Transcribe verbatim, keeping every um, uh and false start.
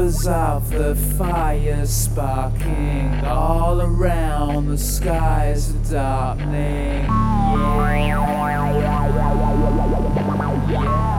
embers of the fire sparking all around, the skies are darkening. Yeah. Yeah.